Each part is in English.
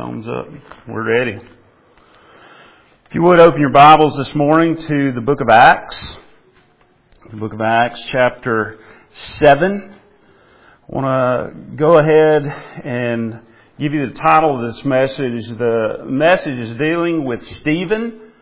Thumbs up. We're ready. If you would open your Bibles this morning to the book of Acts. The book of Acts, chapter 7. I want to go ahead and give you the title of this message. The message is dealing with Stephen,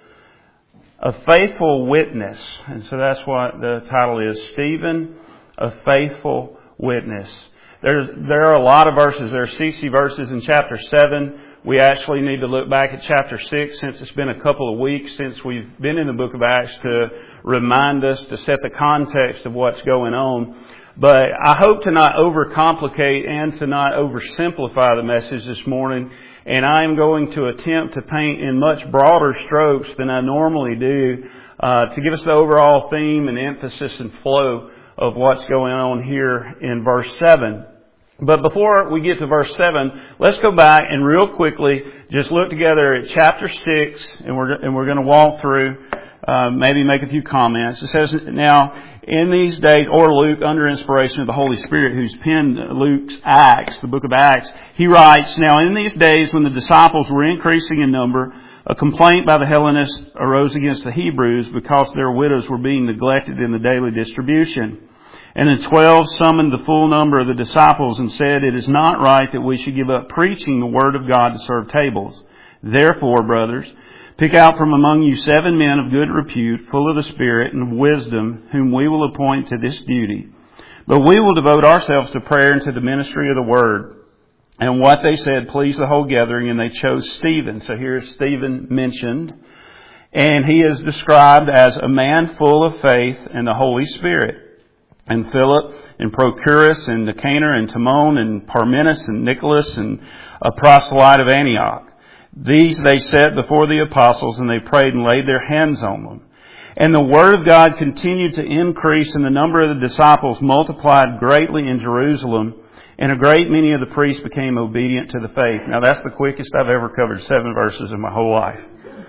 a faithful witness. And so that's what the title is, Stephen, a faithful witness. There are a lot of verses. There are 60 verses in chapter 7. We actually need to look back at chapter 6 since it's been a couple of weeks since we've been in the book of Acts to remind us, to set the context of what's going on. But I hope to not overcomplicate and to not oversimplify the message this morning. And I am going to attempt to paint in much broader strokes than I normally do to give us the overall theme and emphasis and flow of what's going on here in verse 7. But before we get to verse 7, let's go back and real quickly just look together at chapter 6, and we're going to walk through, maybe make a few comments. It says, now, in these days, or Luke, under inspiration of the Holy Spirit, who's penned Luke's Acts, the book of Acts, he writes, now in these days when the disciples were increasing in number, a complaint by the Hellenists arose against the Hebrews because their widows were being neglected in the daily distribution. And the 12 summoned the full number of the disciples and said, it is not right that we should give up preaching the word of God to serve tables. Therefore, brothers, pick out from among you 7 men of good repute, full of the Spirit and wisdom, whom we will appoint to this duty. But we will devote ourselves to prayer and to the ministry of the word. And what they said pleased the whole gathering, and they chose Stephen. So here's Stephen mentioned. And he is described as a man full of faith and the Holy Spirit. And Philip, and Prochorus, and Nicanor, and Timon, and Parmenas, and Nicholas, and a proselyte of Antioch. These they set before the apostles, and they prayed and laid their hands on them. And the word of God continued to increase, and the number of the disciples multiplied greatly in Jerusalem, and a great many of the priests became obedient to the faith. Now that's the quickest I've ever covered 7 verses in my whole life.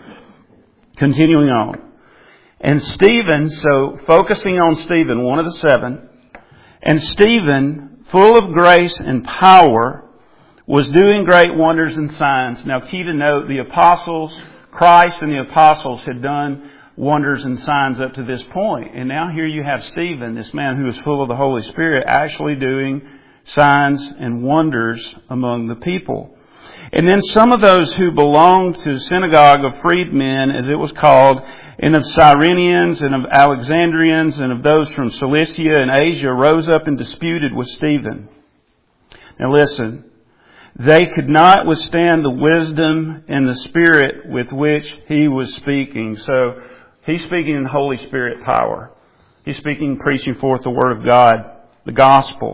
Continuing on. And Stephen, so focusing on Stephen, one of the 7, and Stephen, full of grace and power, was doing great wonders and signs. Now key to note, the apostles, Christ and the apostles had done wonders and signs up to this point. And now here you have Stephen, this man who is full of the Holy Spirit, actually doing signs and wonders among the people. And then some of those who belonged to the synagogue of freedmen, as it was called, and of Cyrenians and of Alexandrians and of those from Cilicia and Asia rose up and disputed with Stephen. Now listen, they could not withstand the wisdom and the spirit with which he was speaking. So he's speaking in Holy Spirit power. He's speaking, preaching forth the Word of God, the gospel.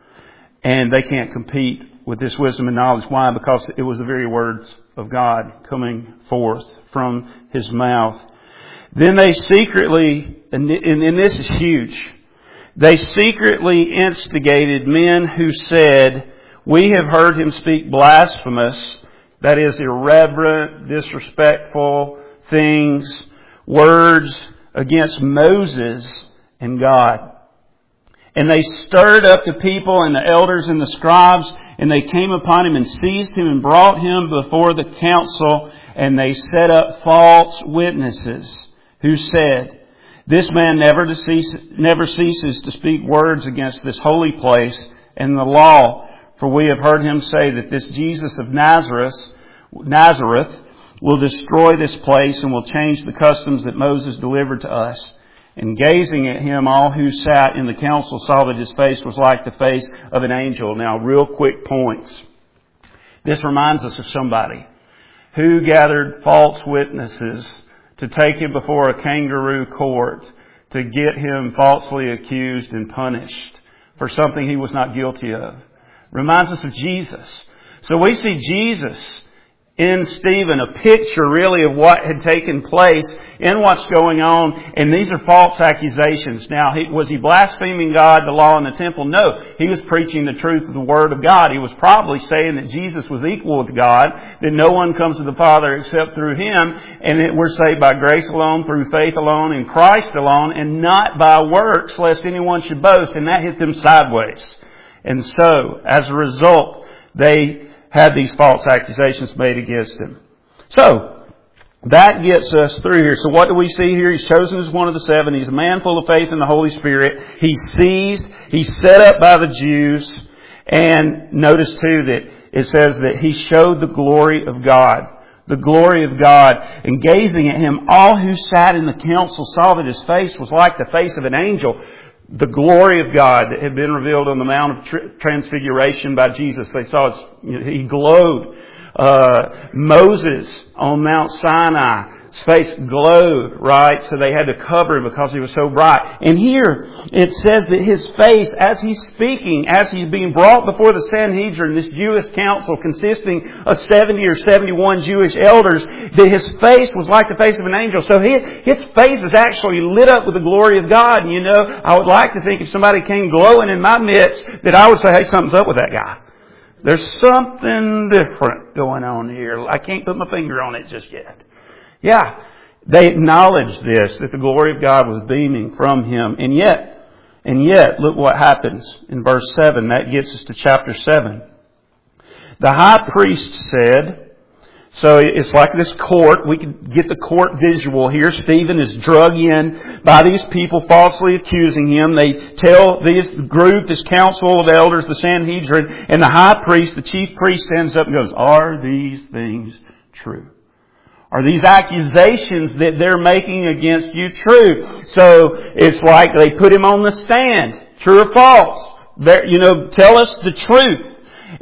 And they can't compete with this wisdom and knowledge. Why? Because it was the very words of God coming forth from his mouth. Then they secretly, and this is huge, they secretly instigated men who said, we have heard him speak blasphemous, that is irreverent, disrespectful things, words against Moses and God. And they stirred up the people and the elders and the scribes, and they came upon him and seized him and brought him before the council, and they set up false witnesses who said, this man never ceases to speak words against this holy place and the law, for we have heard him say that this Jesus of Nazareth will destroy this place and will change the customs that Moses delivered to us. And gazing at him, all who sat in the council saw that his face was like the face of an angel. Now, real quick points. This reminds us of somebody who gathered false witnesses to take him before a kangaroo court to get him falsely accused and punished for something he was not guilty of. Reminds us of Jesus. So we see Jesus in Stephen, a picture really of what had taken place in what's going on. And these are false accusations. Now, was he blaspheming God, the law, and the temple? No. He was preaching the truth of the Word of God. He was probably saying that Jesus was equal with God, that no one comes to the Father except through Him, and that we're saved by grace alone, through faith alone, in Christ alone, and not by works, lest anyone should boast. And that hit them sideways. And so, as a result, they had these false accusations made against him. So, that gets us through here. So what do we see here? He's chosen as one of the 7. He's a man full of faith in the Holy Spirit. He's seized. He's set up by the Jews. And notice too that it says that he showed the glory of God. The glory of God. And gazing at him, all who sat in the council saw that his face was like the face of an angel. The glory of God that had been revealed on the Mount of Transfiguration by Jesus. They saw he glowed. Moses on Mount Sinai, his face glowed, right? So they had to cover him because he was so bright. And here it says that his face, as he's speaking, as he's being brought before the Sanhedrin, this Jewish council consisting of 70 or 71 Jewish elders, that his face was like the face of an angel. So his face is actually lit up with the glory of God. And I would like to think if somebody came glowing in my midst, that I would say, hey, something's up with that guy. There's something different going on here. I can't put my finger on it just yet. Yeah, they acknowledged this, that the glory of God was beaming from him. And yet, look what happens in verse 7. That gets us to chapter 7. The high priest said, so it's like this court. We can get the court visual here. Stephen is drug in by these people falsely accusing him. They tell this group, this council of elders, the Sanhedrin, and the high priest, the chief priest, stands up and goes, are these things true? Are these accusations that they're making against you true? So it's like they put him on the stand. True or false? Tell us the truth.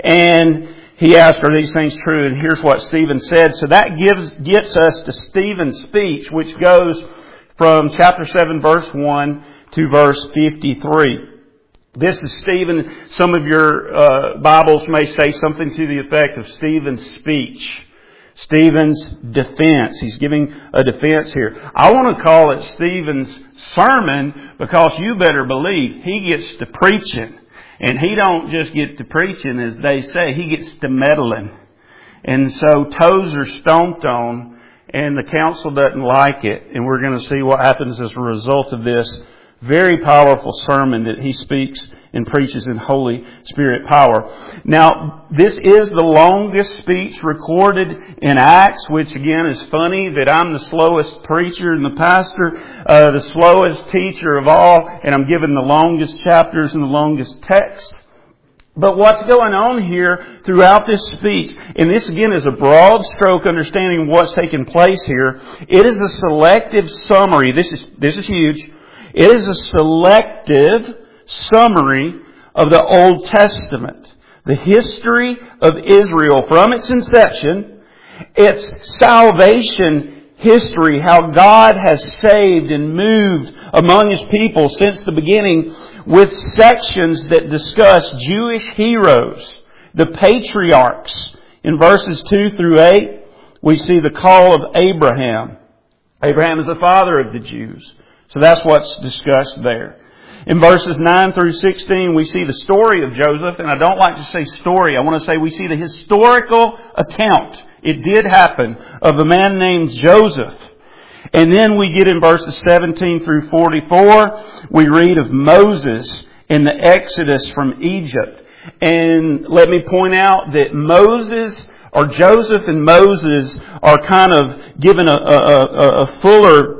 And he asked, are these things true? And here's what Stephen said. So that gets us to Stephen's speech, which goes from chapter 7, verse 1 to verse 53. This is Stephen. Some of your Bibles may say something to the effect of Stephen's speech. Stephen's defense. He's giving a defense here. I want to call it Stephen's sermon because you better believe he gets to preaching. And he don't just get to preaching, as they say. He gets to meddling. And so toes are stomped on, and the council doesn't like it. And we're going to see what happens as a result of this very powerful sermon that he speaks and preaches in Holy Spirit power. Now, this is the longest speech recorded in Acts, which again is funny that I'm the slowest preacher and the pastor, the slowest teacher of all, and I'm given the longest chapters and the longest text. But what's going on here throughout this speech, and this again is a broad stroke understanding of what's taking place here, it is a selective summary. This is huge. It is a selective summary of the Old Testament. The history of Israel from its inception, its salvation history, how God has saved and moved among His people since the beginning, with sections that discuss Jewish heroes, the patriarchs. In verses 2 through 8, we see the call of Abraham. Abraham is the father of the Jews. So that's what's discussed there. In verses 9 through 16, we see the story of Joseph. And I don't like to say story. I want to say we see the historical account. It did happen of a man named Joseph. And then we get in verses 17 through 44, we read of Moses in the Exodus from Egypt. And let me point out that Moses, or Joseph and Moses, are kind of given a fuller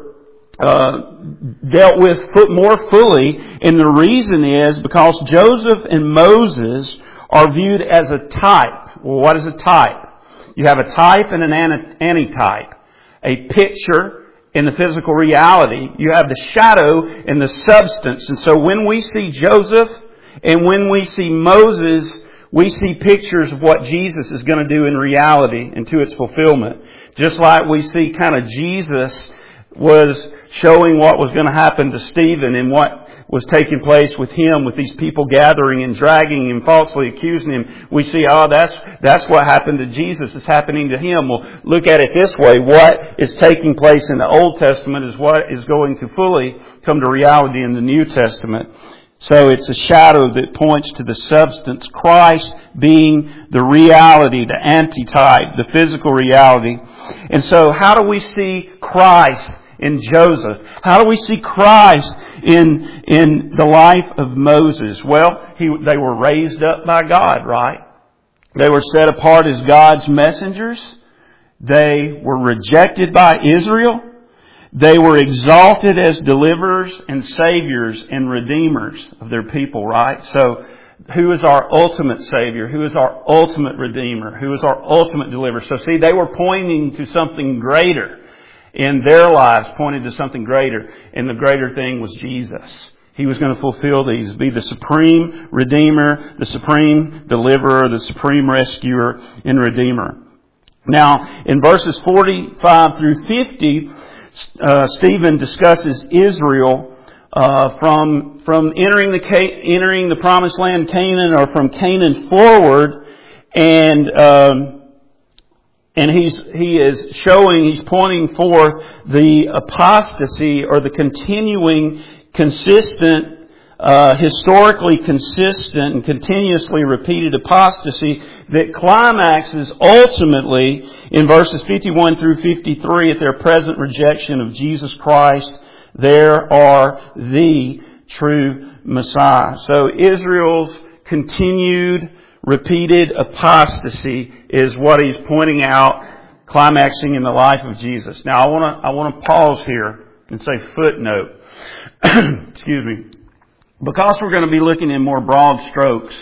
dealt with more fully, and the reason is because Joseph and Moses are viewed as a type. Well, what is a type? You have a type and an antitype. A picture in the physical reality. You have the shadow and the substance. And so when we see Joseph and when we see Moses, we see pictures of what Jesus is going to do in reality and to its fulfillment. Just like we see kind of Jesus was showing what was going to happen to Stephen and what was taking place with him, with these people gathering and dragging him, falsely accusing him. We see, that's what happened to Jesus is happening to him. Well, look at it this way. What is taking place in the Old Testament is what is going to fully come to reality in the New Testament. So it's a shadow that points to the substance, Christ being the reality, the antitype, the physical reality. And so how do we see Christ in Joseph? How do we see Christ in the life of Moses? Well, they were raised up by God, right? They were set apart as God's messengers. They were rejected by Israel. They were exalted as deliverers and saviors and redeemers of their people, right? So, who is our ultimate Savior? Who is our ultimate Redeemer? Who is our ultimate deliverer? So see, they were pointing to something greater. In their lives, pointed to something greater. And the greater thing was Jesus. He was going to fulfill these, be the supreme Redeemer, the supreme Deliverer, the supreme Rescuer and Redeemer. Now, in verses 45 through 50, Stephen discusses Israel from entering the promised land, Canaan, or from Canaan forward, and he's pointing forth the apostasy or the continuing, consistent, historically consistent and continuously repeated apostasy that climaxes ultimately in verses 51 through 53 at their present rejection of Jesus Christ, there are the true Messiah. So Israel's continued, repeated apostasy is what he's pointing out, climaxing in the life of Jesus. Now I want to pause here and say footnote. Excuse me. Because we're going to be looking in more broad strokes,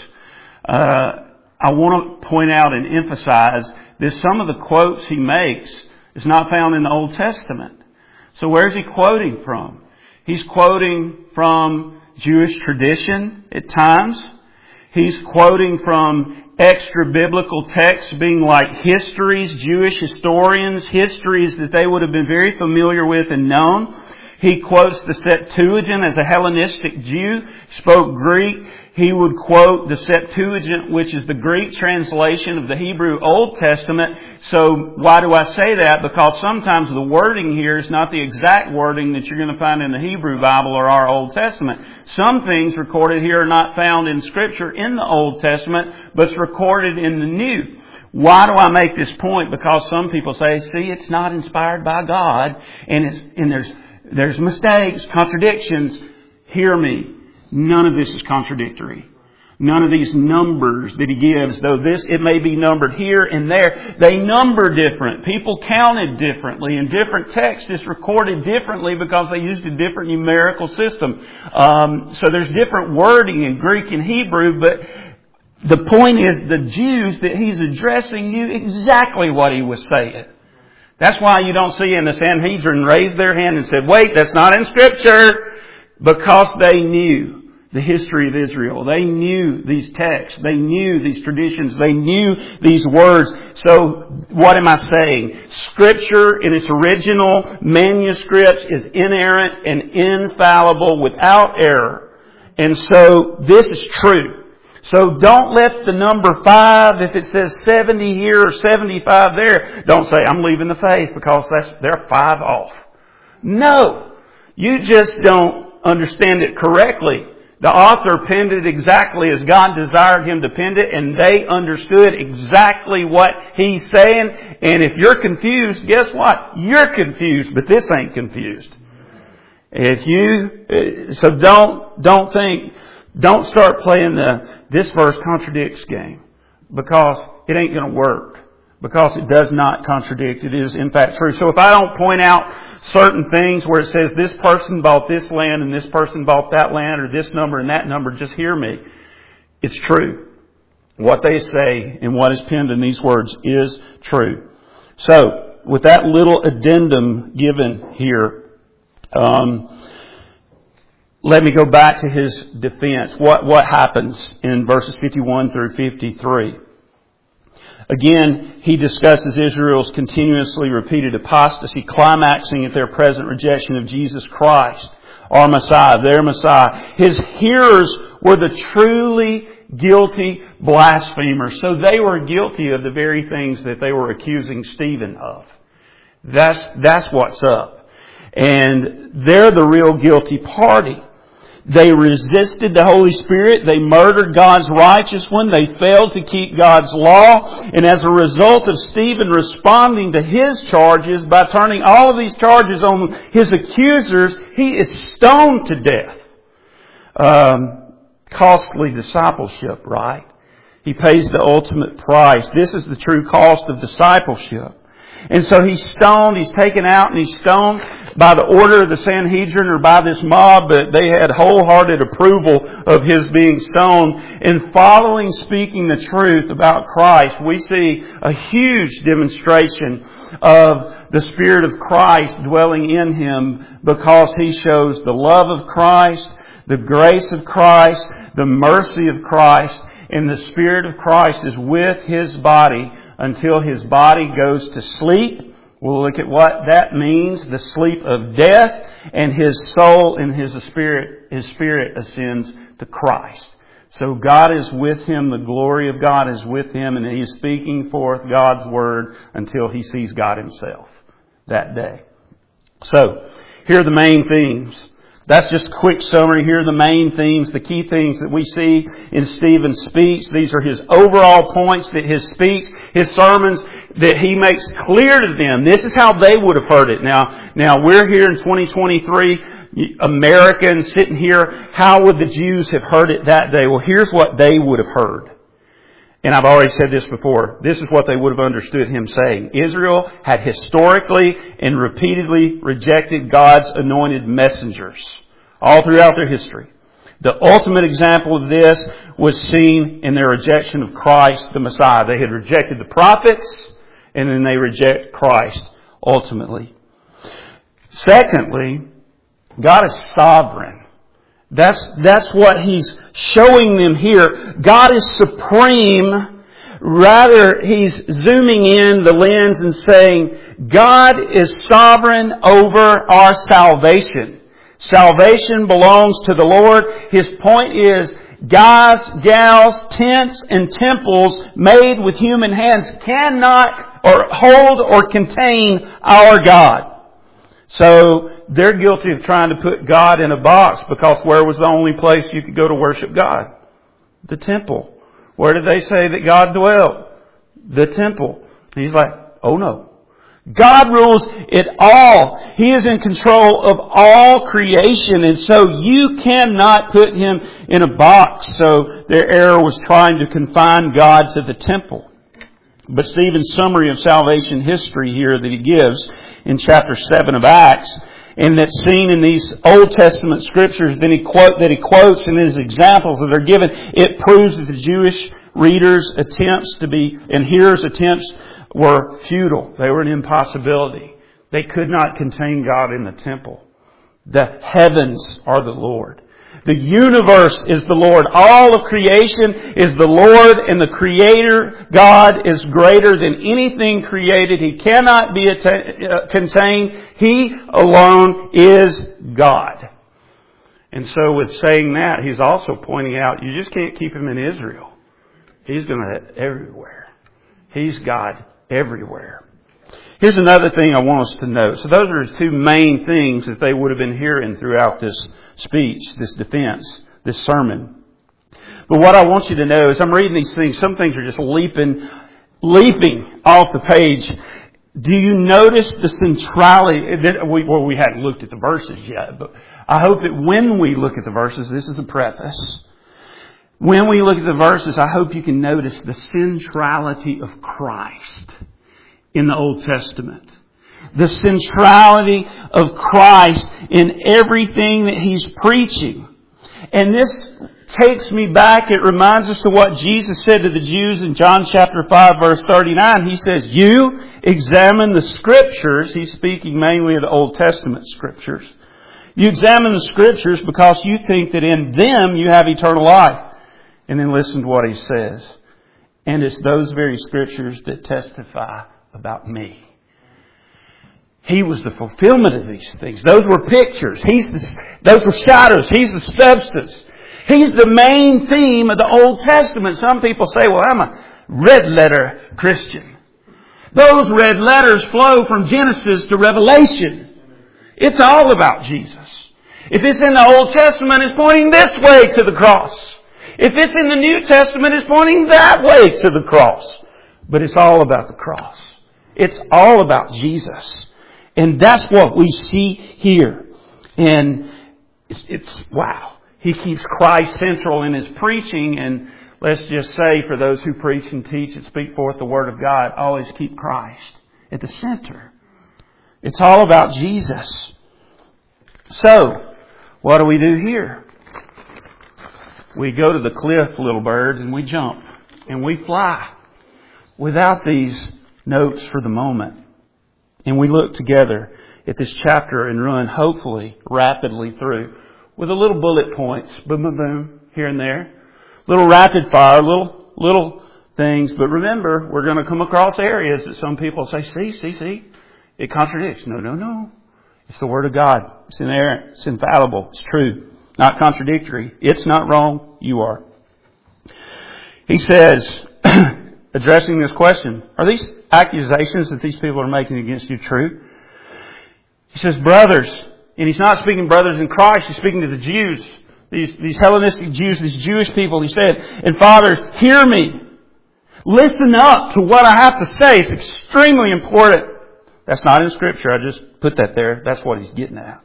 I want to point out and emphasize that some of the quotes he makes is not found in the Old Testament. So where's he quoting from? He's quoting from Jewish tradition at times. He's quoting from extra-biblical texts being like histories, Jewish historians, histories that they would have been very familiar with and known. He quotes the Septuagint as a Hellenistic Jew, spoke Greek. He would quote the Septuagint, which is the Greek translation of the Hebrew Old Testament. So why do I say that? Because sometimes the wording here is not the exact wording that you're going to find in the Hebrew Bible or our Old Testament. Some things recorded here are not found in Scripture in the Old Testament, but it's recorded in the New. Why do I make this point? Because some people say, see, it's not inspired by God, and there's mistakes, contradictions. Hear me. None of this is contradictory. None of these numbers that he gives, though it may be numbered here and there, they number different. People counted differently, and different text is recorded differently because they used a different numerical system. So there's different wording in Greek and Hebrew, but the point is the Jews that he's addressing knew exactly what he was saying. That's why you don't see in the Sanhedrin raise their hand and said, wait, that's not in Scripture. Because they knew the history of Israel. They knew these texts. They knew these traditions. They knew these words. So what am I saying? Scripture in its original manuscripts is inerrant and infallible without error. And so this is true. So don't let the number 5, if it says 70 here or 75 there, don't say, I'm leaving the faith because they're 5 off. No. You just don't understand it correctly. The author penned it exactly as God desired him to pen it, and they understood exactly what he's saying. And if you're confused, guess what? You're confused, but this ain't confused. So don't start playing this verse contradicts game, because it ain't going to work. Because it does not contradict. It is in fact true. So if I don't point out certain things where it says this person bought this land and this person bought that land, or this number and that number, just hear me. It's true. What they say and what is penned in these words is true. So with that little addendum given here, let me go back to his defense. What happens in verses 51 through 53? Again, he discusses Israel's continuously repeated apostasy, climaxing at their present rejection of Jesus Christ, our Messiah, their Messiah. His hearers were the truly guilty blasphemers. So they were guilty of the very things that they were accusing Stephen of. That's what's up. And they're the real guilty party. They resisted the Holy Spirit. They murdered God's righteous one. They failed to keep God's law. And as a result of Stephen responding to his charges by turning all of these charges on his accusers, he is stoned to death. Costly discipleship, right? He pays the ultimate price. This is the true cost of discipleship. And so he's stoned, he's taken out and he's stoned by the order of the Sanhedrin or by this mob, but they had wholehearted approval of his being stoned. And following speaking the truth about Christ, we see a huge demonstration of the Spirit of Christ dwelling in him, because he shows the love of Christ, the grace of Christ, the mercy of Christ, and the Spirit of Christ is with his body until his body goes to sleep. We'll look at what that means, the sleep of death, and his soul and his spirit ascends to Christ. So God is with him, the glory of God is with him, and he is speaking forth God's word until he sees God himself that day. So, here are the main themes. That's just a quick summary. Here are the main themes, the key things that we see in Stephen's speech. These are his overall points that his speech, his sermons, that he makes clear to them. This is how they would have heard it. Now we're here in 2023, Americans sitting here. How would the Jews have heard it that day? Well, here's what they would have heard. And I've already said this before. This is what they would have understood him saying. Israel had historically and repeatedly rejected God's anointed messengers all throughout their history. The ultimate example of this was seen in their rejection of Christ, the Messiah. They had rejected the prophets, and then they reject Christ ultimately. Secondly, God is sovereign. That's what he's showing them here. God is supreme. Rather, he's zooming in the lens and saying, God is sovereign over our salvation. Salvation belongs to the Lord. His point is, guys, gals, tents, and temples made with human hands cannot or hold or contain our God. So they're guilty of trying to put God in a box, because where was the only place you could go to worship God? The temple. Where did they say that God dwelled? The temple. And he's like, oh no. God rules it all. He is in control of all creation, and so you cannot put him in a box. So their error was trying to confine God to the temple. But Stephen's summary of salvation history here that he gives in chapter 7 of Acts, and that's seen in these Old Testament scriptures that he quotes in his examples that are given, it proves that the Jewish readers' attempts and hearers' attempts were futile. They were an impossibility. They could not contain God in the temple. The heavens are the Lord. The universe is the Lord. All of creation is the Lord, and the Creator, God, is greater than anything created. He cannot be contained. He alone is God. And so with saying that, he's also pointing out, you just can't keep him in Israel. He's going to everywhere. He's God everywhere. Here's another thing I want us to note. So those are the two main things that they would have been hearing throughout this speech, this defense, this sermon. But what I want you to know is I'm reading these things. Some things are just leaping off the page. Do you notice the centrality? We hadn't looked at the verses yet, but I hope that when we look at the verses, this is a preface. When we look at the verses, I hope you can notice the centrality of Christ in the Old Testament. The centrality of Christ in everything that He's preaching. And this takes me back. It reminds us of what Jesus said to the Jews in John chapter 5 verse 39. He says, you examine the Scriptures. He's speaking mainly of the Old Testament Scriptures. You examine the Scriptures because you think that in them you have eternal life. And then listen to what He says. And it's those very Scriptures that testify about me. He was the fulfillment of these things. Those were pictures. Those were shadows. He's the substance. He's the main theme of the Old Testament. Some people say, well, I'm a red letter Christian. Those red letters flow from Genesis to Revelation. It's all about Jesus. If it's in the Old Testament, it's pointing this way to the cross. If it's in the New Testament, it's pointing that way to the cross. But it's all about the cross. It's all about Jesus. And that's what we see here. And it's wow. He keeps Christ central in His preaching. And let's just say for those who preach and teach and speak forth the Word of God, always keep Christ at the center. It's all about Jesus. So, what do we do here? We go to the cliff, little bird, and we jump. And we fly without these notes for the moment. And we look together at this chapter and run, hopefully, rapidly through with a little bullet points, boom, boom, boom, here and there. Little rapid fire, little things. But remember, we're going to come across areas that some people say, see, it contradicts. No. It's the Word of God. It's inerrant. It's infallible. It's true. Not contradictory. It's not wrong. You are. He says, addressing this question, are these accusations that these people are making against you true? He says, brothers, and he's not speaking brothers in Christ, he's speaking to the Jews, these Hellenistic Jews, these Jewish people. He said, and fathers, hear me. Listen up to what I have to say. It's extremely important. That's not in Scripture. I just put that there. That's what he's getting at.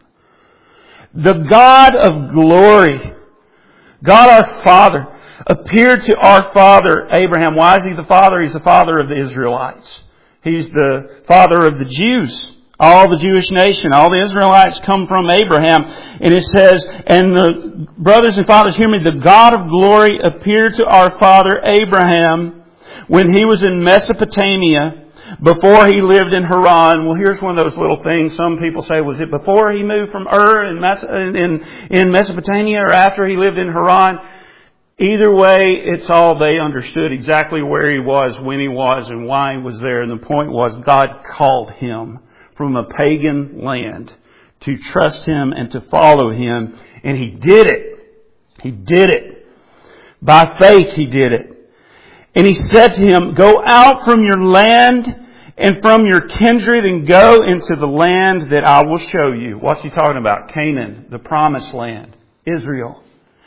The God of glory, God our Father, appeared to our father Abraham. Why is he the father? He's the father of the Israelites. He's the father of the Jews. All the Jewish nation, all the Israelites come from Abraham. And it says, and the brothers and fathers, hear me, the God of glory appeared to our father Abraham when he was in Mesopotamia, before he lived in Haran. Well, here's one of those little things. Some people say, was it before he moved from Ur in Mesopotamia or after he lived in Haran? Either way, it's all they understood exactly where he was, when he was, and why he was there. And the point was, God called him from a pagan land to trust Him and to follow Him. And he did it. He did it. By faith he did it. And he said to him, go out from your land and from your kindred and go into the land that I will show you. What's he talking about? Canaan, the promised land, Israel.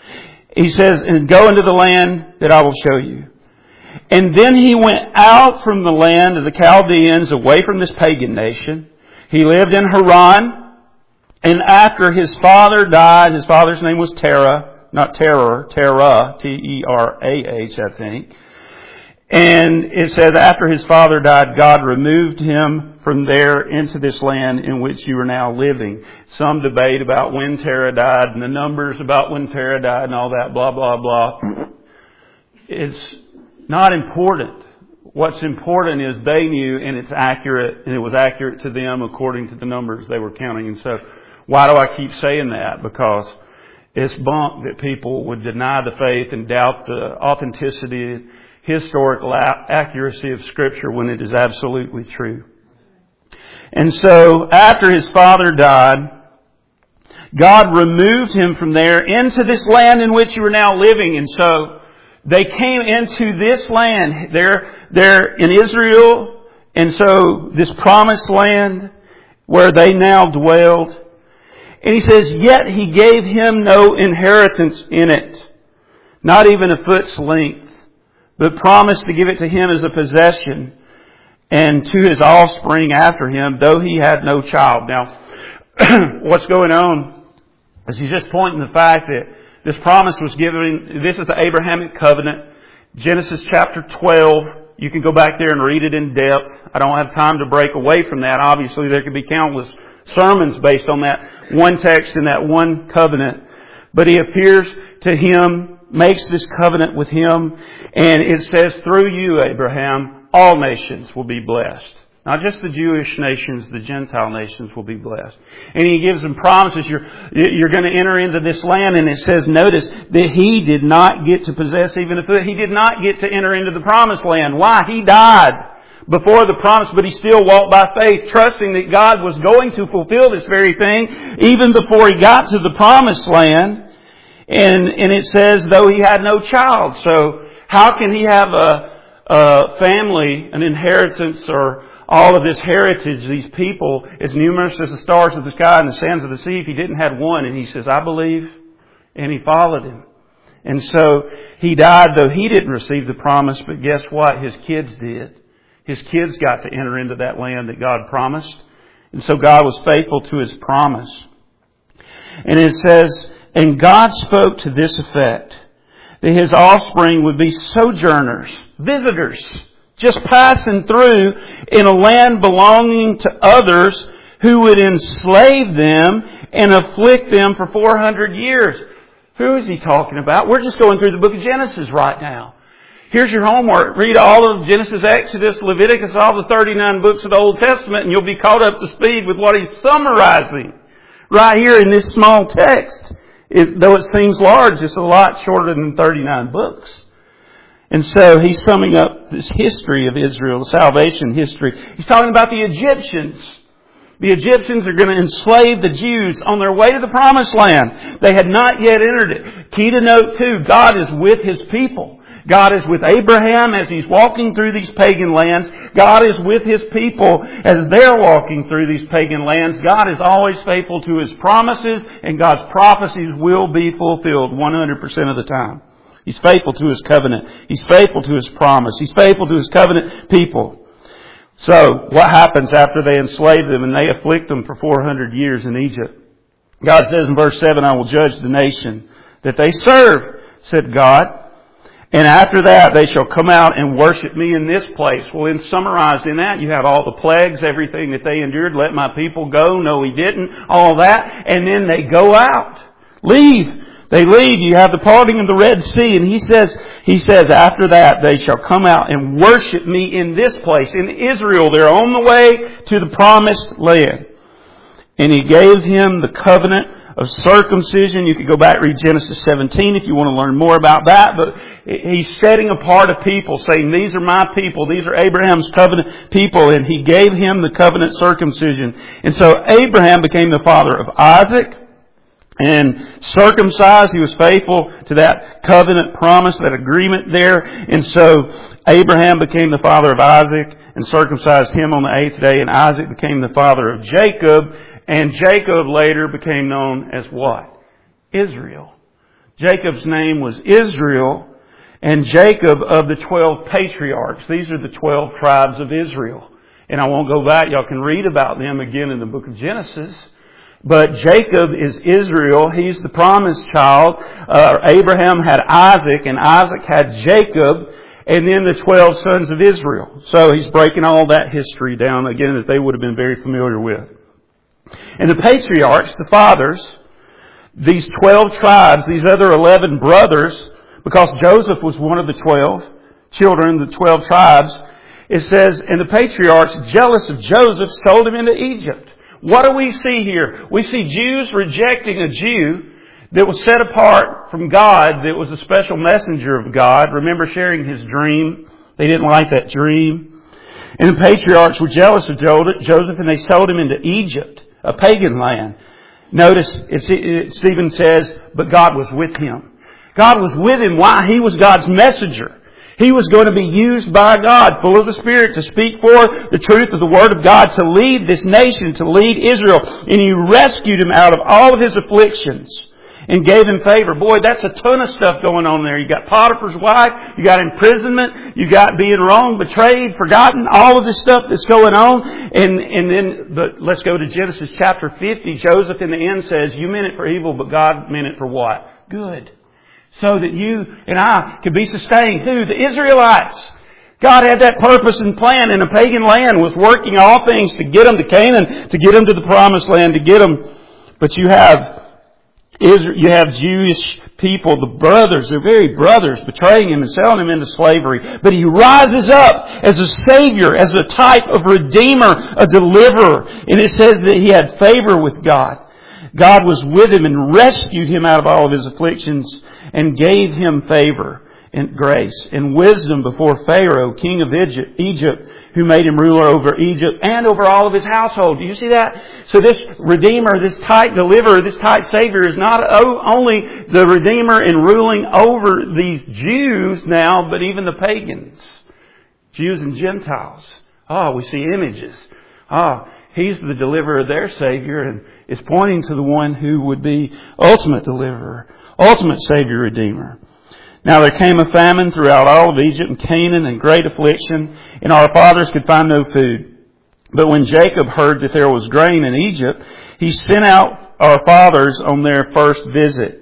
He says, and go into the land that I will show you. And then he went out from the land of the Chaldeans, away from this pagan nation. He lived in Haran. And after his father died, his father's name was Terah, not Terror, Terah, Terah, I think. And it says, after his father died, God removed him from there into this land in which you are now living. Some debate about when Terah died and the numbers about when Terah died and all that, blah, blah, blah. It's not important. What's important is they knew, and it's accurate, and it was accurate to them according to the numbers they were counting. And so, why do I keep saying that? Because it's bunk that people would deny the faith and doubt the authenticity, historical accuracy of Scripture when it is absolutely true. And so, after his father died, God removed him from there into this land in which you are now living. And so, they came into this land. They're in Israel. And so, this promised land where they now dwelled. And he says, yet he gave him no inheritance in it, not even a foot's length, but promised to give it to him as a possession and to his offspring after him, though he had no child. Now, what's going on is he's just pointing the fact that this promise was given. This is the Abrahamic covenant. Genesis chapter 12. You can go back there and read it in depth. I don't have time to break away from that. Obviously, there could be countless sermons based on that one text and that one covenant. But he appears to him, makes this covenant with him, and it says, through you, Abraham, all nations will be blessed. Not just the Jewish nations, the Gentile nations will be blessed. And he gives them promises. You're going to enter into this land. And it says, notice, that he did not get to possess even a foot. He did not get to enter into the promised land. Why? He died before the promise, but he still walked by faith, trusting that God was going to fulfill this very thing, even before he got to the promised land. And it says, though he had no child. So, how can he have a family, an inheritance, or all of this heritage, these people, as numerous as the stars of the sky and the sands of the sea, if he didn't have one? And he says, I believe. And he followed him. And so, he died, though he didn't receive the promise, but guess what? His kids did. His kids got to enter into that land that God promised. And so God was faithful to His promise. And it says, and God spoke to this effect, that his offspring would be sojourners, visitors, just passing through in a land belonging to others who would enslave them and afflict them for 400 years. Who is he talking about? We're just going through the book of Genesis right now. Here's your homework. Read all of Genesis, Exodus, Leviticus, all the 39 books of the Old Testament, and you'll be caught up to speed with what he's summarizing right here in this small text. Though it seems large, it's a lot shorter than 39 books. And so he's summing up this history of Israel, the salvation history. He's talking about the Egyptians. The Egyptians are going to enslave the Jews on their way to the Promised Land. They had not yet entered it. Key to note too, God is with His people. God is with Abraham as he's walking through these pagan lands. God is with His people as they're walking through these pagan lands. God is always faithful to His promises, and God's prophecies will be fulfilled 100% of the time. He's faithful to His covenant. He's faithful to His promise. He's faithful to His covenant people. So, what happens after they enslave them and they afflict them for 400 years in Egypt? God says in verse 7, I will judge the nation that they serve, said God. And after that, they shall come out and worship me in this place. Well, then summarized in that, you have all the plagues, everything that they endured. Let my people go. No, He didn't. All that. And then they go out. Leave. They leave. You have the parting of the Red Sea. And He says, after that, they shall come out and worship me in this place. In Israel, they're on the way to the promised land. And He gave him the covenant of circumcision. You could go back and read Genesis 17 if you want to learn more about that. But He's setting apart a people, saying, these are my people. These are Abraham's covenant people. And He gave him the covenant circumcision. And so Abraham became the father of Isaac. And circumcised, he was faithful to that covenant promise, that agreement there. And so Abraham became the father of Isaac and circumcised him on the 8th day. And Isaac became the father of Jacob. And Jacob later became known as what? Israel. Jacob's name was Israel. And Jacob of the 12 patriarchs. These are the 12 tribes of Israel. And I won't go back. Y'all can read about them again in the book of Genesis. But Jacob is Israel. He's the promised child. Abraham had Isaac, and Isaac had Jacob, and then the 12 sons of Israel. So he's breaking all that history down again that they would have been very familiar with. And the patriarchs, the fathers, these 12 tribes, these other 11 brothers, because Joseph was one of the 12 children, the 12 tribes, it says, and the patriarchs, jealous of Joseph, sold him into Egypt. What do we see here? We see Jews rejecting a Jew that was set apart from God, that was a special messenger of God. Remember sharing his dream? They didn't like that dream. And the patriarchs were jealous of Joseph, and they sold him into Egypt, a pagan land. Notice, it even says, but God was with him. God was with him. Why? He was God's messenger. He was going to be used by God, full of the Spirit, to speak forth the truth of the Word of God, to lead this nation, to lead Israel. And He rescued him out of all of his afflictions and gave him favor. Boy, that's a ton of stuff going on there. You got Potiphar's wife, you got imprisonment, you got being wronged, betrayed, forgotten, all of this stuff that's going on. But let's go to Genesis chapter 50. Joseph in the end says, you meant it for evil, but God meant it for what? Good. So that you and I could be sustained. Who? The Israelites. God had that purpose and plan, and a pagan land was working all things to get them to Canaan, to get them to the promised land, to get them. But you have Jewish people, the brothers, their very brothers, betraying him and selling him into slavery. But he rises up as a Savior, as a type of Redeemer, a Deliverer. And it says that he had favor with God. God was with him and rescued him out of all of his afflictions and gave him favor and grace and wisdom before Pharaoh, king of Egypt, who made him ruler over Egypt and over all of his household. Do you see that? So this Redeemer, this type Deliverer, this type Savior is not only the Redeemer in ruling over these Jews now, but even the pagans, Jews and Gentiles. We see images. He's the deliverer, their Savior, and is pointing to the one who would be ultimate deliverer, ultimate Savior, Redeemer. Now there came a famine throughout all of Egypt and Canaan and great affliction, and our fathers could find no food. But when Jacob heard that there was grain in Egypt, he sent out our fathers on their first visit.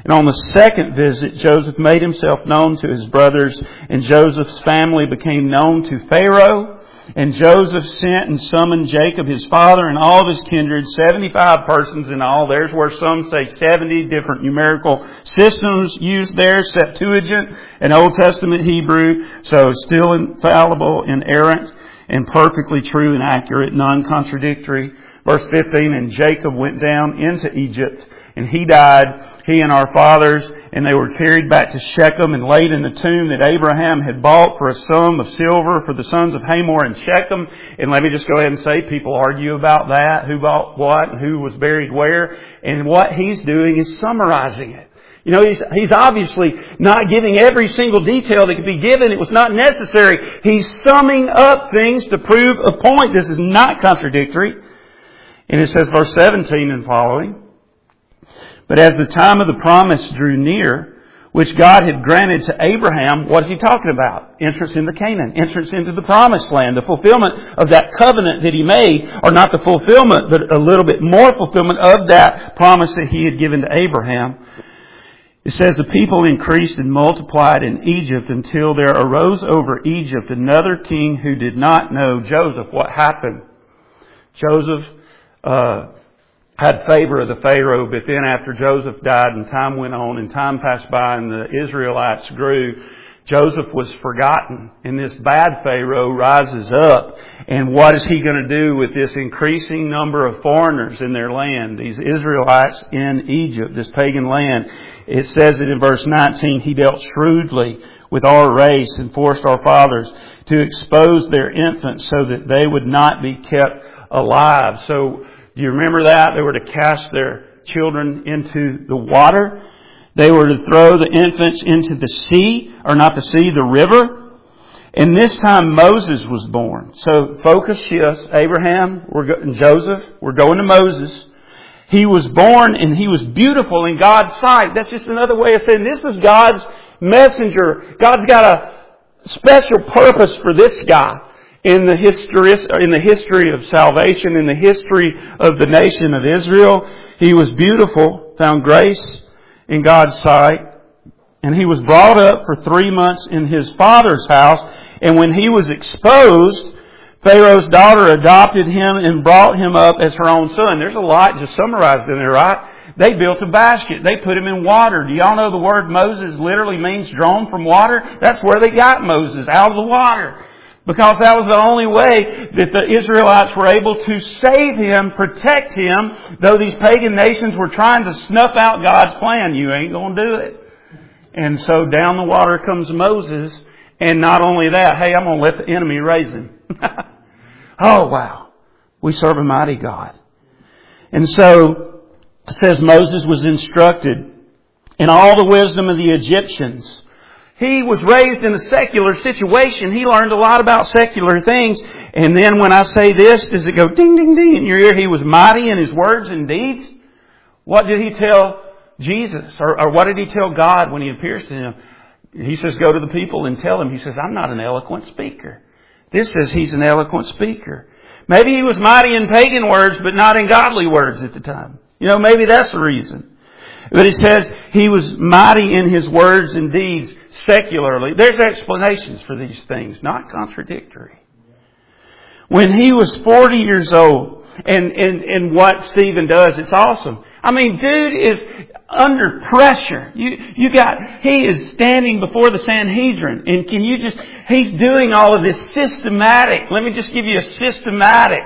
And on the second visit, Joseph made himself known to his brothers, and Joseph's family became known to Pharaoh. And Joseph sent and summoned Jacob, his father, and all of his kindred, 75 persons in all. There's where some say 70 different numerical systems used there, Septuagint and Old Testament Hebrew. So still infallible, inerrant, and perfectly true and accurate, non-contradictory. Verse 15, and Jacob went down into Egypt, and he died, he and our fathers, and they were carried back to Shechem and laid in the tomb that Abraham had bought for a sum of silver for the sons of Hamor and Shechem. And let me just go ahead and say, people argue about that, who bought what and who was buried where. And what he's doing is summarizing it. You know, he's obviously not giving every single detail that could be given. It was not necessary. He's summing up things to prove a point. This is not contradictory. And it says, verse 17 and following, but as the time of the promise drew near, which God had granted to Abraham, what is he talking about? Entrance into Canaan, entrance into the promised land, the fulfillment of that covenant that he made, or not the fulfillment, but a little bit more fulfillment of that promise that he had given to Abraham. It says, the people increased and multiplied in Egypt until there arose over Egypt another king who did not know Joseph. What happened? Joseph had favor of the Pharaoh, but then after Joseph died and time went on and time passed by and the Israelites grew, Joseph was forgotten. And this bad Pharaoh rises up. And what is he going to do with this increasing number of foreigners in their land? These Israelites in Egypt, this pagan land. It says it in verse 19, he dealt shrewdly with our race and forced our fathers to expose their infants so that they would not be kept alive. So, do you remember that? They were to cast their children into the water. They were to throw the infants into the sea, or not the sea, the river. And this time Moses was born. So focus shifts. Abraham and Joseph, we're going to Moses. He was born and he was beautiful in God's sight. That's just another way of saying this is God's messenger. God's got a special purpose for this guy. In the history of salvation, in the history of the nation of Israel, he was beautiful, found grace in God's sight, and he was brought up for 3 months in his father's house. And when he was exposed, Pharaoh's daughter adopted him and brought him up as her own son. There's a lot just summarized in there, right? They built a basket. They put him in water. Do y'all know the word Moses literally means drawn from water? That's where they got Moses, out of the water. Because that was the only way that the Israelites were able to save him, protect him, though these pagan nations were trying to snuff out God's plan. You ain't going to do it. And so down the water comes Moses. And not only that, hey, I'm going to let the enemy raise him. Oh, wow. We serve a mighty God. And so it says Moses was instructed in all the wisdom of the Egyptians. He was raised in a secular situation. He learned a lot about secular things. And then when I say this, does it go ding, ding, ding in your ear? He was mighty in his words and deeds. What did he tell Jesus? Or what did he tell God when he appears to him? He says, go to the people and tell them. He says, I'm not an eloquent speaker. This says he's an eloquent speaker. Maybe he was mighty in pagan words, but not in godly words at the time. You know, maybe that's the reason. But it says he was mighty in his words and deeds secularly. There's explanations for these things, not contradictory. When he was 40 years old, and what Stephen does, it's awesome. I mean, dude is under pressure. He is standing before the Sanhedrin, and he's doing all of this systematic. Let me just give you a systematic,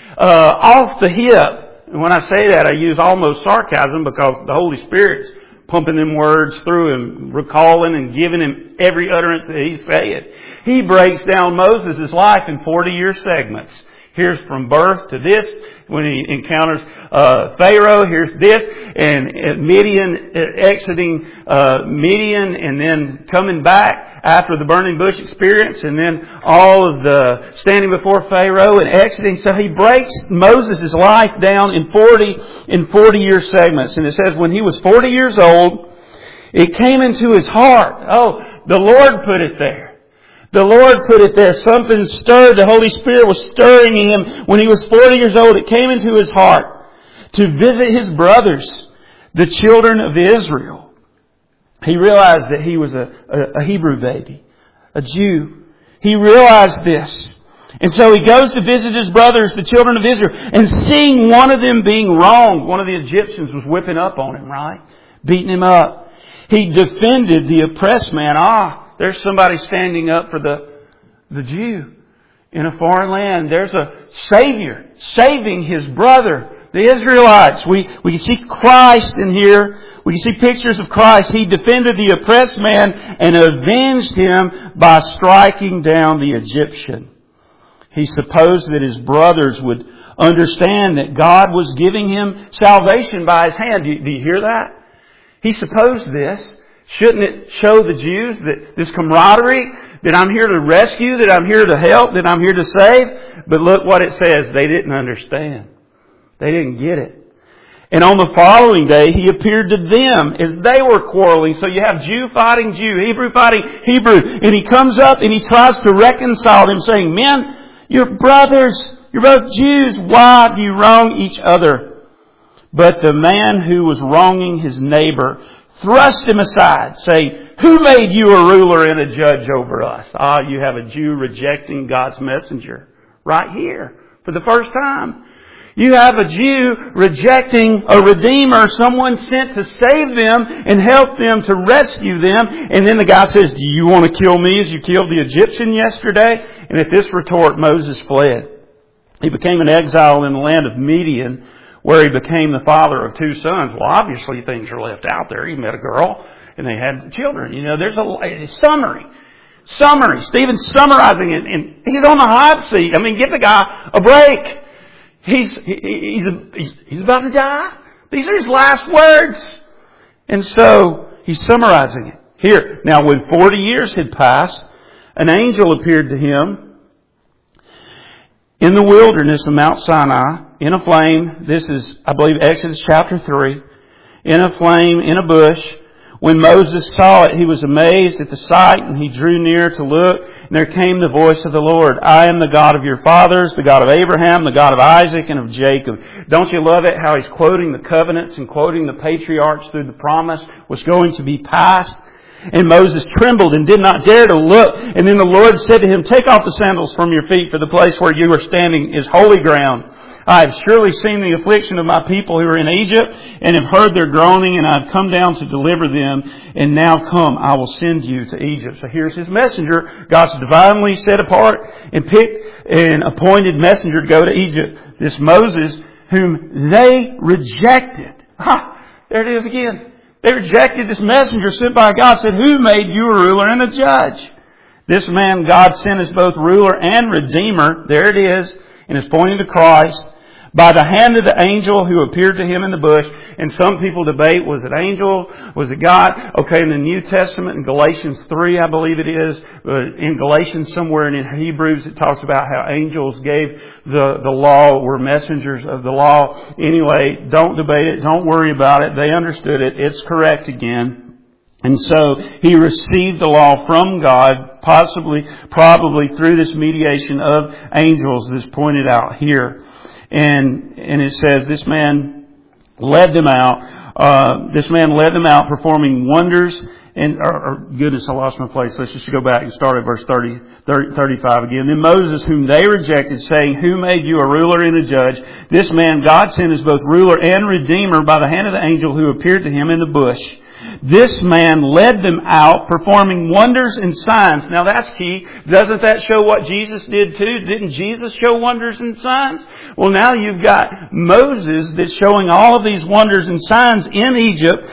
off the hip. And when I say that, I use almost sarcasm because the Holy Spirit's pumping them words through him, recalling and giving him every utterance that he's saying. He breaks down Moses' life in 40-year segments. Here's from birth to this, when he encounters Pharaoh, here's this, and Midian, exiting Midian, and then coming back after the burning bush experience, and then all of the standing before Pharaoh and exiting. So he breaks Moses' life down in 40-year segments. And it says when he was 40 years old, it came into his heart. Oh, the Lord put it there. The Lord put it there. Something stirred. The Holy Spirit was stirring him. When he was 40 years old, it came into his heart to visit his brothers, the children of Israel. He realized that he was a Hebrew baby, a Jew. He realized this. And so he goes to visit his brothers, the children of Israel, and seeing one of them being wronged, one of the Egyptians was whipping up on him, right? Beating him up. He defended the oppressed man. There's somebody standing up for the Jew in a foreign land. There's a Savior saving his brother, the Israelites. We can see Christ in here. We can see pictures of Christ. He defended the oppressed man and avenged him by striking down the Egyptian. He supposed that his brothers would understand that God was giving him salvation by His hand. Do you hear that? He supposed this. Shouldn't it show the Jews that this camaraderie, that I'm here to rescue, that I'm here to help, that I'm here to save? But look what it says. They didn't understand. They didn't get it. And on the following day, He appeared to them as they were quarreling. So you have Jew fighting Jew, Hebrew fighting Hebrew. And He comes up and He tries to reconcile them, saying, men, you're brothers. You're both Jews. Why do you wrong each other? But the man who was wronging his neighbor thrust him aside, saying, who made you a ruler and a judge over us? You have a Jew rejecting God's messenger right here for the first time. You have a Jew rejecting a Redeemer, someone sent to save them and help them, to rescue them. And then the guy says, do you want to kill me as you killed the Egyptian yesterday? And at this retort, Moses fled. He became an exile in the land of Midian, where he became the father of 2 sons. Well, obviously things are left out there. He met a girl and they had children. There's a summary. Stephen's summarizing it, and he's on the hot seat. Give the guy a break. He's about to die. These are his last words. And so he's summarizing it here. Now, when 40 years had passed, an angel appeared to him in the wilderness of Mount Sinai in a flame. This is, I believe, Exodus chapter 3. In a flame, in a bush. When Moses saw it, he was amazed at the sight, and he drew near to look. And there came the voice of the Lord. I am the God of your fathers, the God of Abraham, the God of Isaac, and of Jacob. Don't you love it how he's quoting the covenants and quoting the patriarchs through the promise was going to be passed? And Moses trembled and did not dare to look. And then the Lord said to him, take off the sandals from your feet, for the place where you are standing is holy ground. I have surely seen the affliction of my people who are in Egypt, and have heard their groaning, and I have come down to deliver them. And now come, I will send you to Egypt. So here's His messenger. God's divinely set apart and picked an appointed messenger to go to Egypt. This Moses, whom they rejected. There it is again. They rejected this messenger sent by God. Said, who made you a ruler and a judge? This man God sent as both ruler and redeemer. There it is. And is pointing to Christ by the hand of the angel who appeared to him in the bush. And some people debate, was it angel? Was it God? Okay, in the New Testament, in Galatians 3, I believe it is, in Galatians somewhere, and in Hebrews, it talks about how angels gave the law, were messengers of the law. Anyway, don't debate it. Don't worry about it. They understood it. It's correct again. And so he received the law from God, probably through this mediation of angels that's pointed out here. And it says this man led them out. Performing wonders. And goodness, I lost my place. Let's just go back and start at verse 35 again. Then Moses, whom they rejected, saying, who made you a ruler and a judge? This man God sent as both ruler and redeemer by the hand of the angel who appeared to him in the bush. This man led them out, performing wonders and signs. Now that's key. Doesn't that show what Jesus did too? Didn't Jesus show wonders and signs? Well, now you've got Moses that's showing all of these wonders and signs in Egypt,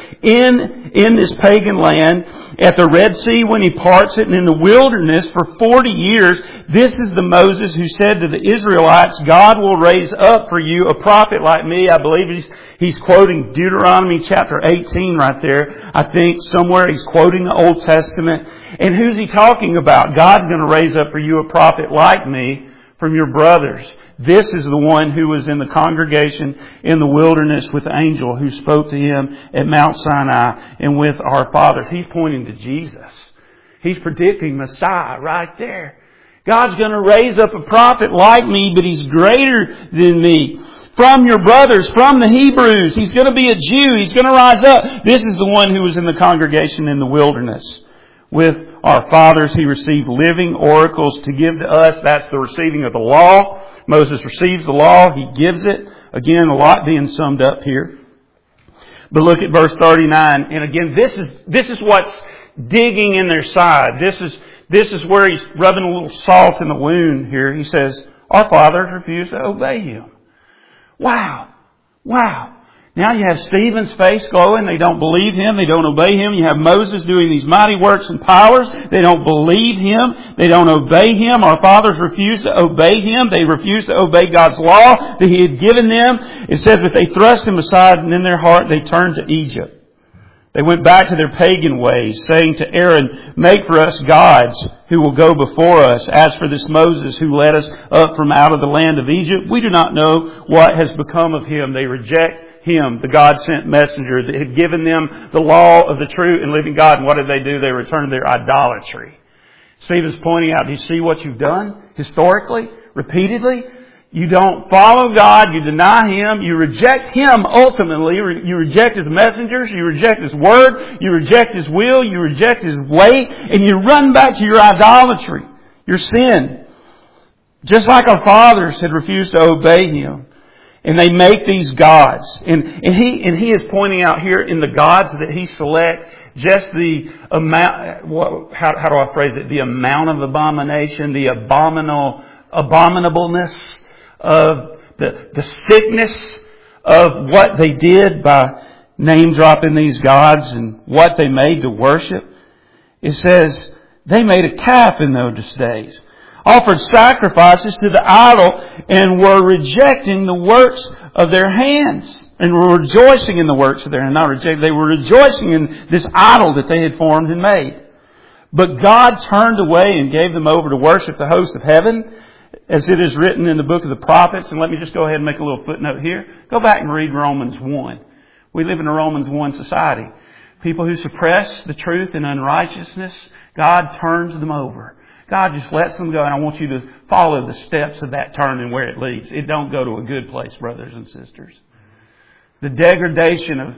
in this pagan land, at the Red Sea when He parts it, and in the wilderness for 40 years. This is the Moses who said to the Israelites, God will raise up for you a prophet like me. I believe he's quoting Deuteronomy chapter 18 right there. I think somewhere he's quoting the Old Testament. And who's he talking about? God's going to raise up for you a prophet like me from your brothers. This is the one who was in the congregation in the wilderness with the angel who spoke to him at Mount Sinai and with our fathers. He's pointing to Jesus. He's predicting Messiah right there. God's going to raise up a prophet like me, but he's greater than me. from your brothers, from the Hebrews. He's going to be a Jew. He's going to rise up. This is the one who was in the congregation in the wilderness. With our fathers, he received living oracles to give to us. That's the receiving of the law. Moses receives the law. He gives it. Again, a lot being summed up here. But look at verse 39. And again, this is what's digging in their side. This is where he's rubbing a little salt in the wound here. He says, our fathers refused to obey him. Wow. Now you have Stephen's face glowing. They don't believe him. They don't obey him. You have Moses doing these mighty works and powers. They don't believe him. They don't obey him. Our fathers refused to obey him. They refused to obey God's law that he had given them. It says that they thrust him aside, and in their heart they turned to Egypt. They went back to their pagan ways, saying to Aaron, make for us gods who will go before us. As for this Moses who led us up from out of the land of Egypt, we do not know what has become of him. They reject him, the God-sent messenger that had given them the law of the true and living God. And what did they do? They returned to their idolatry. Stephen's pointing out, do you see what you've done historically, repeatedly? You don't follow God. You deny Him. You reject Him ultimately. You reject His messengers. You reject His word. You reject His will. You reject His way. And you run back to your idolatry, your sin. Just like our fathers had refused to obey Him. And they make these gods. And he is pointing out here in the gods that He selects just the amount, how do I phrase it? The amount of abomination, the abominableness of the sickness of what they did by name dropping these gods and what they made to worship. It says they made a calf in those days, offered sacrifices to the idol, and were rejecting the works of their hands, and were rejoicing in the works of their hands. Not rejecting, they were rejoicing in this idol that they had formed and made. But God turned away and gave them over to worship the host of heaven, as it is written in the book of the prophets. And let me just go ahead and make a little footnote here. Go back and read Romans 1. We live in a Romans 1 society. People who suppress the truth and unrighteousness, God turns them over. God just lets them go. And I want you to follow the steps of that turn and where it leads. It don't go to a good place, brothers and sisters. The degradation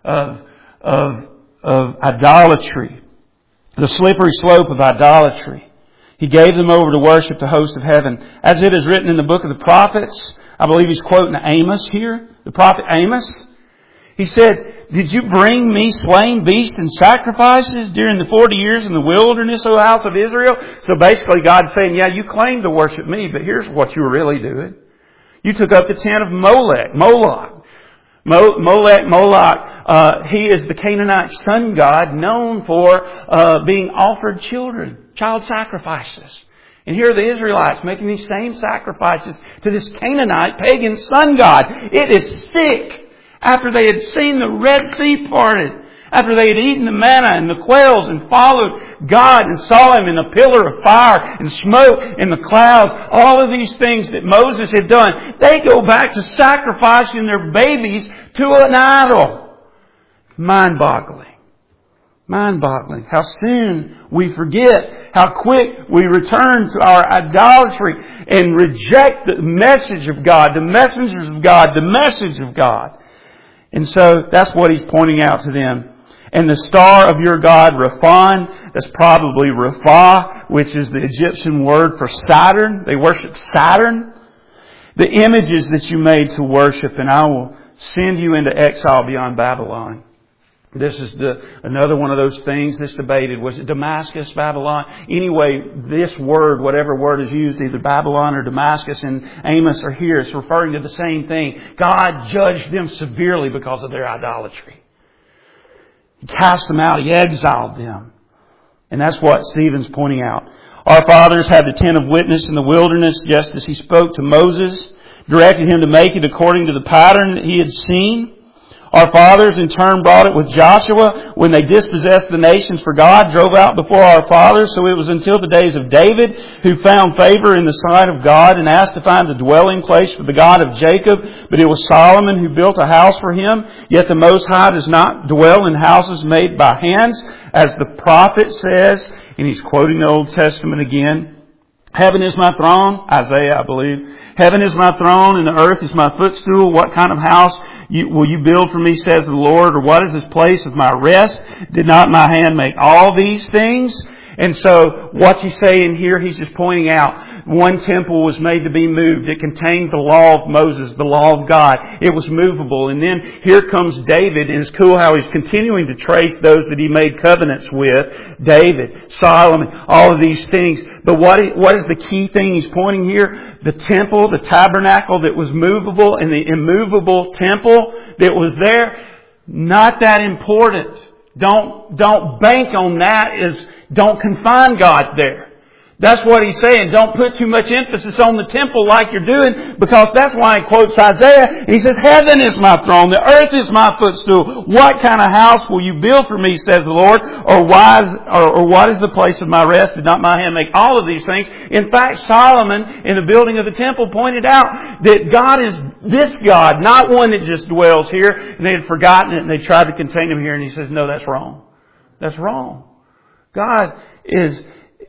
of idolatry. The slippery slope of idolatry. He gave them over to worship the host of heaven. As it is written in the book of the prophets, I believe he's quoting Amos here, the prophet Amos. He said, did you bring me slain beasts and sacrifices during the 40 years in the wilderness, O house of Israel? So basically God's saying, yeah, you claim to worship me, but here's what you were really doing. You took up the tent of Moloch. Moloch, he is the Canaanite sun god known for being offered child sacrifices. And here are the Israelites making these same sacrifices to this Canaanite pagan sun god. It is sick. After they had seen the Red Sea parted, after they had eaten the manna and the quails and followed God and saw Him in a pillar of fire and smoke in the clouds, all of these things that Moses had done, they go back to sacrificing their babies to an idol. Mind-boggling. Mind-boggling. How soon we forget. How quick we return to our idolatry and reject the message of God, the messengers of God, the message of God. And so that's what he's pointing out to them. And the star of your God, Raphan, that's probably Rapha, which is the Egyptian word for Saturn. They worship Saturn. The images that you made to worship, and I will send you into exile beyond Babylon. This is another one of those things that's debated. Was it Damascus, Babylon? Anyway, this word, whatever word is used, either Babylon or Damascus in Amos or here, it's referring to the same thing. God judged them severely because of their idolatry. He cast them out. He exiled them. And that's what Stephen's pointing out. Our fathers had the tent of witness in the wilderness, just as He spoke to Moses, directed him to make it according to the pattern that he had seen. Our fathers in turn brought it with Joshua when they dispossessed the nations for God, drove out before our fathers. So it was until the days of David, who found favor in the sight of God and asked to find a dwelling place for the God of Jacob. But it was Solomon who built a house for him. Yet the Most High does not dwell in houses made by hands, as the prophet says, and he's quoting the Old Testament again. Heaven is my throne, Isaiah, I believe. Heaven is my throne and the earth is my footstool. What kind of house will you build for me, says the Lord? Or what is this place of my rest? Did not my hand make all these things? And so what's he saying here? He's just pointing out one temple was made to be moved. It contained the law of Moses, the law of God. It was movable. And then here comes David, and it's cool how he's continuing to trace those that he made covenants with. David, Solomon, all of these things. But what is the key thing he's pointing here? The temple, the tabernacle that was movable, and the immovable temple that was there, not that important. Don't bank on that. Don't confine God there. That's what he's saying. Don't put too much emphasis on the temple like you're doing, because that's why he quotes Isaiah. He says, heaven is my throne, the earth is my footstool. What kind of house will you build for me, says the Lord? Or what is the place of my rest? Did not my hand make all of these things? In fact, Solomon, in the building of the temple, pointed out that God is this God, not one that just dwells here. And they had forgotten it and they tried to contain Him here. And he says, no, that's wrong. That's wrong. God is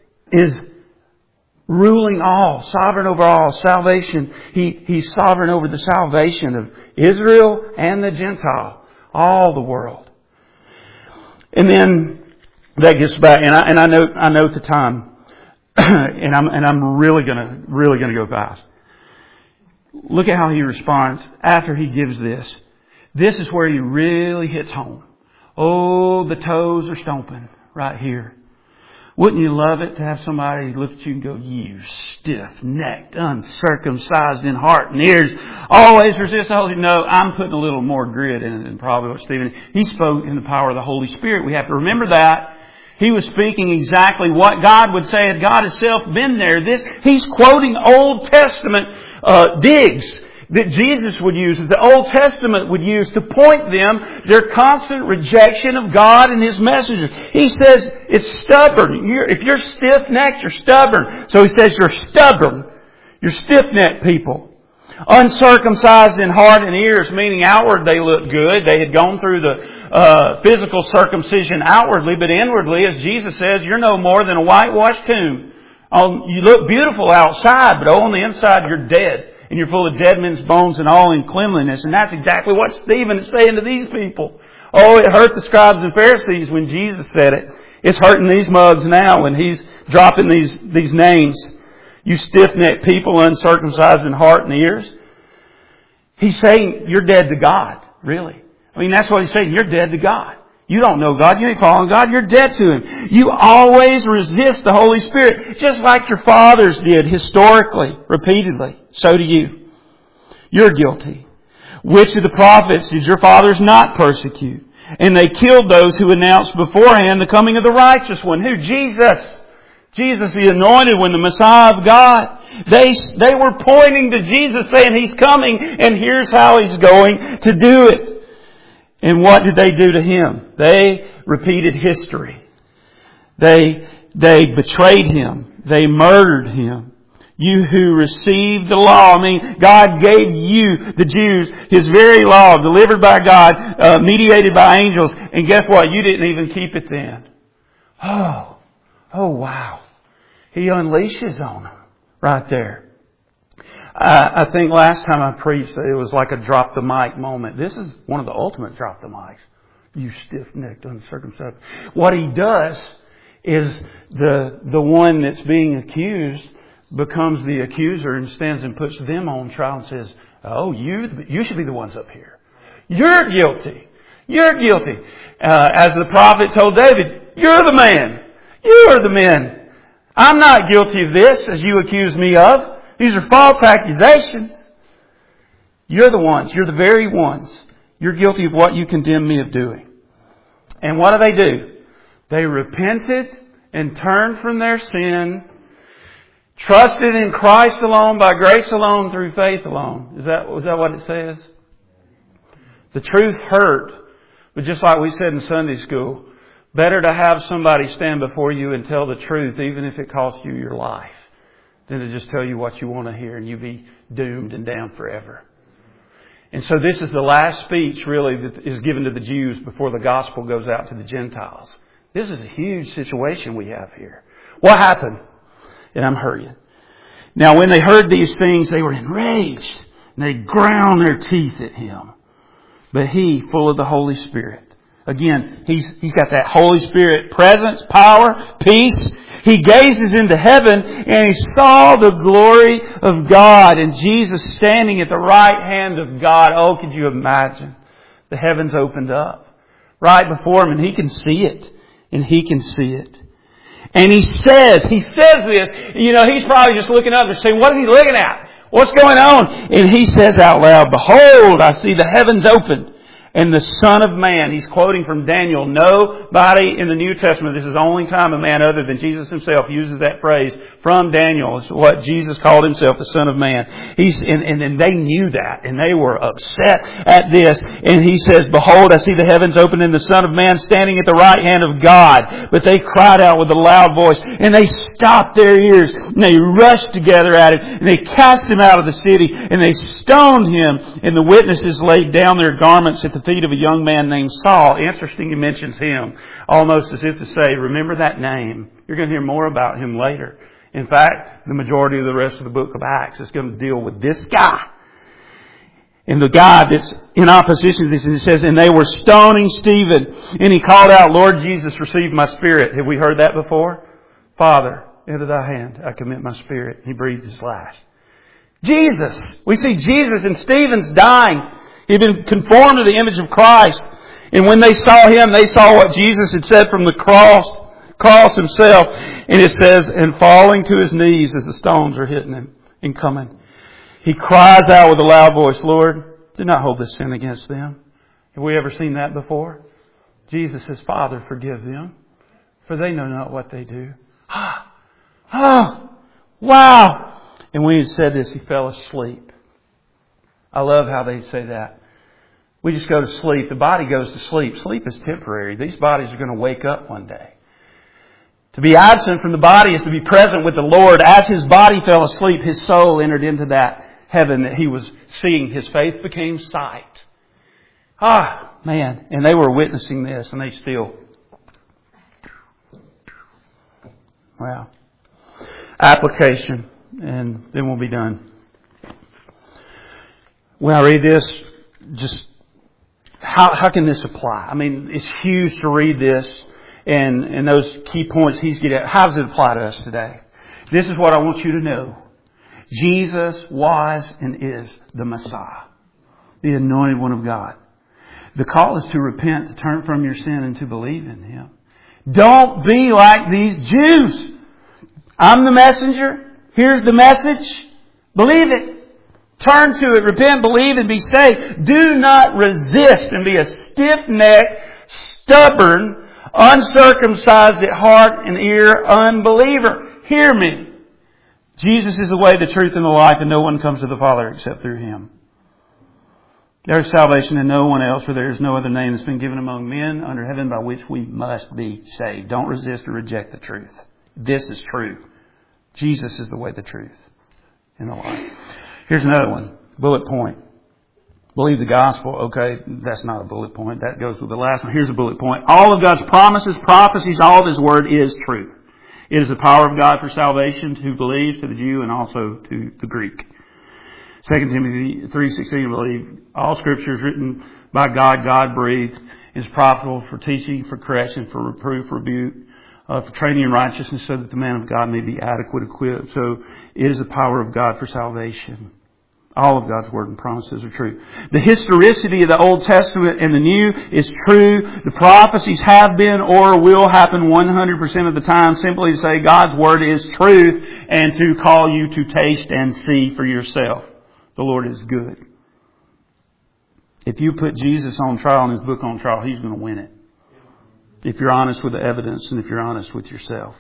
ruling all, sovereign over all, salvation. He's sovereign over the salvation of Israel and the Gentile, all the world. And then that gets back, and I know the time, and I'm really gonna go fast. Look at how he responds after he gives this. This is where he really hits home. Oh, the toes are stomping right here. Wouldn't you love it to have somebody look at you and go, you stiff-necked, uncircumcised in heart and ears, always resist the Holy... No, I'm putting a little more grit in it than probably what Stephen... He spoke in the power of the Holy Spirit. We have to remember that. He was speaking exactly what God would say had God Himself been there. He's quoting Old Testament digs that Jesus would use, that the Old Testament would use to point them their constant rejection of God and His messengers. He says it's stubborn. If you're stiff-necked, you're stubborn. So He says you're stubborn. You're stiff-necked people. Uncircumcised in heart and ears, meaning outward they look good. They had gone through the physical circumcision outwardly, but inwardly, as Jesus says, you're no more than a whitewashed tomb. You look beautiful outside, but on the inside you're dead. And you're full of dead men's bones and all uncleanliness. And that's exactly what Stephen is saying to these people. Oh, it hurt the scribes and Pharisees when Jesus said it. It's hurting these mugs now when He's dropping these names. You stiff-necked people, uncircumcised in heart and ears. He's saying you're dead to God, really. I mean, that's what He's saying. You're dead to God. You don't know God. You ain't following God. You're dead to Him. You always resist the Holy Spirit, just like your fathers did historically, repeatedly. So do you. You're guilty. Which of the prophets did your fathers not persecute? And they killed those who announced beforehand the coming of the righteous one. Who? Jesus. Jesus, the anointed one, the Messiah of God. They were pointing to Jesus, saying He's coming, and here's how He's going to do it. And what did they do to Him? They repeated history. They betrayed Him. They murdered Him. You who received the law. I mean, God gave you, the Jews, His very law, delivered by God, mediated by angels. And guess what? You didn't even keep it then. Oh wow. He unleashes on them right there. I think last time I preached, it was like a drop the mic moment. This is one of the ultimate drop the mics. You stiff-necked, uncircumcised. What he does is the one that's being accused becomes the accuser and stands and puts them on trial and says, oh, you should be the ones up here. You're guilty. You're guilty. As the prophet told David, you're the man. You are the man. I'm not guilty of this as you accuse me of. These are false accusations. You're the ones. You're the very ones. You're guilty of what you condemn me of doing. And what do? They repented and turned from their sin, trusted in Christ alone, by grace alone, through faith alone. Is that what it says? The truth hurt, but just like we said in Sunday school, better to have somebody stand before you and tell the truth, even if it costs you your life, than to just tell you what you want to hear and you be doomed and damned forever. And so this is the last speech really that is given to the Jews before the gospel goes out to the Gentiles. This is a huge situation we have here. What happened? And I'm hurrying. Now when they heard these things, they were enraged, and they ground their teeth at him. But he, full of the Holy Spirit. Again, he's got that Holy Spirit presence, power, peace. He gazes into heaven and he saw the glory of God and Jesus standing at the right hand of God. Oh, could you imagine? The heavens opened up right before him and he can see it. And he can see it. And he says this, he's probably just looking up and saying, what is he looking at? What's going on? And he says out loud, behold, I see the heavens opened. And the Son of Man, he's quoting from Daniel. Nobody in the New Testament, this is the only time a man other than Jesus himself uses that phrase from Daniel. It's what Jesus called himself, the Son of Man. And they knew that, and they were upset at this. And he says, behold, I see the heavens open and the Son of Man standing at the right hand of God. But they cried out with a loud voice, and they stopped their ears, and they rushed together at him, and they cast him out of the city, and they stoned him, and the witnesses laid down their garments at the feet of a young man named Saul. Interesting, he mentions him almost as if to say, remember that name. You're going to hear more about him later. In fact, the majority of the rest of the book of Acts is going to deal with this guy. And the guy that's in opposition to this, and it says, and they were stoning Stephen. And he called out, Lord Jesus, receive my spirit. Have we heard that before? Father, into thy hand I commit my spirit. He breathed his last. Jesus. We see Jesus and Stephen's dying. He'd been conformed to the image of Christ. And when they saw him, they saw what Jesus had said from the cross himself. And it says, and falling to his knees as the stones are hitting him and coming, he cries out with a loud voice, Lord, do not hold this sin against them. Have we ever seen that before? Jesus says, Father, forgive them, for they know not what they do. Wow. And when he said this, he fell asleep. I love how they say that. We just go to sleep. The body goes to sleep. Sleep is temporary. These bodies are going to wake up one day. To be absent from the body is to be present with the Lord. As his body fell asleep, his soul entered into that heaven that he was seeing. His faith became sight. Man. And they were witnessing this, and they still... Wow. Application. And then we'll be done. When I read this, just how can this apply? I mean, it's huge to read this and those key points he's getting at. How does it apply to us today? This is what I want you to know. Jesus was and is the Messiah, the anointed one of God. The call is to repent, to turn from your sin, and to believe in Him. Don't be like these Jews. I'm the messenger. Here's the message. Believe it. Turn to it, repent, believe, and be saved. Do not resist and be a stiff-necked, stubborn, uncircumcised at heart and ear unbeliever. Hear me. Jesus is the way, the truth, and the life, and no one comes to the Father except through Him. There is salvation in no one else, for there is no other name that's been given among men under heaven by which we must be saved. Don't resist or reject the truth. This is true. Jesus is the way, the truth, and the life. Here's another one. Bullet point. Believe the gospel. Okay, that's not a bullet point. That goes with the last one. Here's a bullet point. All of God's promises, prophecies, all of His Word is true. It is the power of God for salvation to believe, to the Jew, and also to the Greek. 2 Timothy 3:16, believe all Scripture is written by God, God-breathed, is profitable for teaching, for correction, for reproof, rebuke, for training in righteousness, so that the man of God may be adequate, equipped. So it is the power of God for salvation. All of God's Word and promises are true. The historicity of the Old Testament and the New is true. The prophecies have been or will happen 100% of the time, simply to say God's Word is truth and to call you to taste and see for yourself. The Lord is good. If you put Jesus on trial and His book on trial, He's going to win it. If you're honest with the evidence and if you're honest with yourself.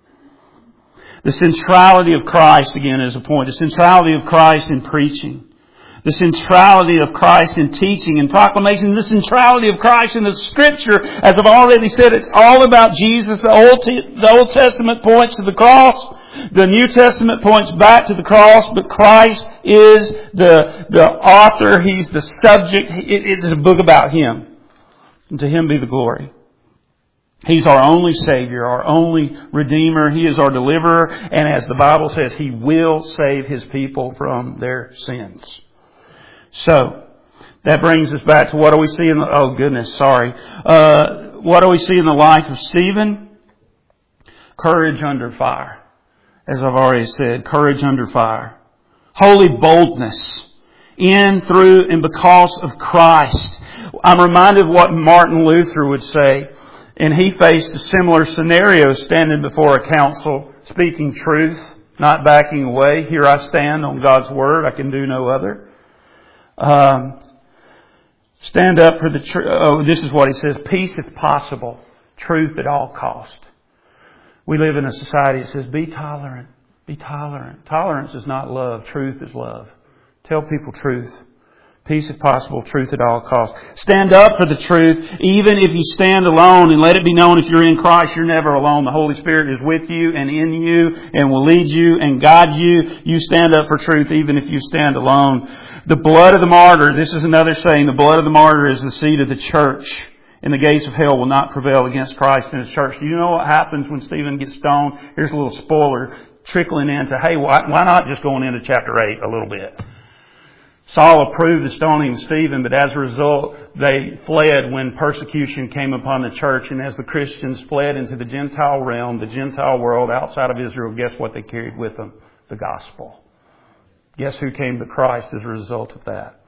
The centrality of Christ, again, is a point. The centrality of Christ in preaching. The centrality of Christ in teaching and proclamation. The centrality of Christ in the Scripture. As I've already said, it's all about Jesus. The Old Testament points to the cross. The New Testament points back to the cross. But Christ is the author. He's the subject. It is a book about Him. And to Him be the glory. He's our only Savior, our only Redeemer. He is our deliverer. And as the Bible says, He will save His people from their sins. So, that brings us back to what do we see in the, what do we see in the life of Stephen? Courage under fire. As I've already said, courage under fire. Holy boldness in, through, and because of Christ. I'm reminded of what Martin Luther would say. And he faced a similar scenario, standing before a council, speaking truth, not backing away. Here I stand on God's Word. I can do no other. Stand up for the truth. This is what he says. Peace if possible. Truth at all cost. We live in a society that says, be tolerant. Be tolerant. Tolerance is not love. Truth is love. Tell people truth. Peace if possible, truth at all costs. Stand up for the truth, even if you stand alone, and let it be known if you're in Christ, you're never alone. The Holy Spirit is with you and in you and will lead you and guide you. You stand up for truth even if you stand alone. The blood of the martyr, this is another saying, the blood of the martyr is the seed of the church, and the gates of hell will not prevail against Christ and His church. Do you know what happens when Stephen gets stoned? Here's a little spoiler trickling into, hey, why not just going into chapter 8 a little bit? Saul approved the stoning of Stephen, but as a result, they fled when persecution came upon the church. And as the Christians fled into the Gentile realm, the Gentile world outside of Israel, guess what they carried with them? The gospel. Guess who came to Christ as a result of that?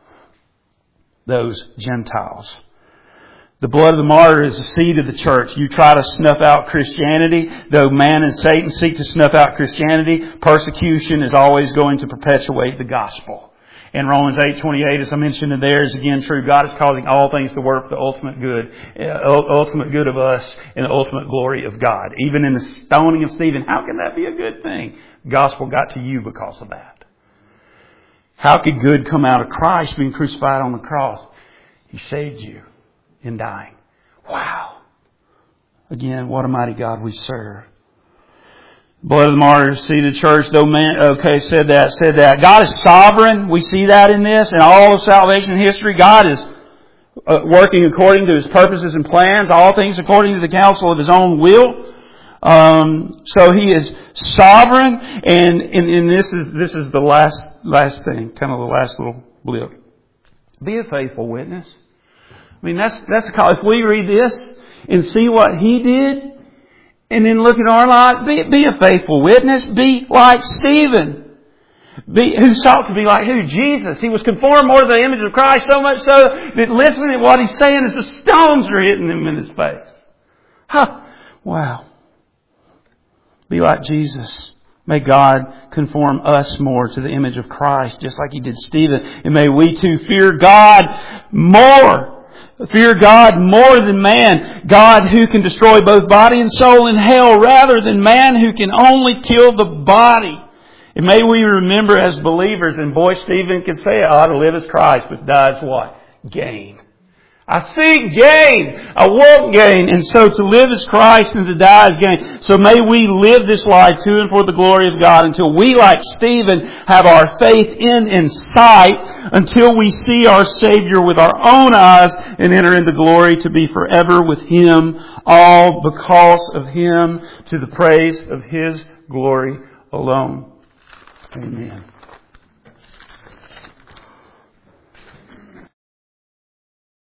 Those Gentiles. The blood of the martyr is the seed of the church. You try to snuff out Christianity, though man and Satan seek to snuff out Christianity, persecution is always going to perpetuate the gospel. And Romans 8:28, as I mentioned in there, is again true. God is causing all things to work for the ultimate good of us and the ultimate glory of God. Even in the stoning of Stephen, how can that be a good thing? The gospel got to you because of that. How could good come out of Christ being crucified on the cross? He saved you in dying. Wow. Again, what a mighty God we serve. Blood of the martyrs, seed of the church, though man, said that. God is sovereign. We see that in this. In all of salvation history, God is working according to His purposes and plans, all things according to the counsel of His own will. So He is sovereign, and this is the last thing, kind of the last little blip. Be a faithful witness. I mean, that's if we read this and see what He did, and then look at our life, be a faithful witness. Be like Stephen. Who sought to be like who? Jesus. He was conformed more to the image of Christ, so much so that listening to what He's saying as the stones are hitting Him in His face. Wow. Be like Jesus. May God conform us more to the image of Christ, just like He did Stephen. And may we too fear God more. Fear God more than man. God who can destroy both body and soul in hell, rather than man who can only kill the body. And may we remember as believers, and boy, Stephen can say it, I ought to live as Christ, but die as what? Gain. I seek gain. I want gain. And so to live as Christ and to die as gain. So may we live this life to and for the glory of God until we, like Stephen, have our faith in sight, until we see our Savior with our own eyes and enter into glory to be forever with Him, all because of Him, to the praise of His glory alone. Amen.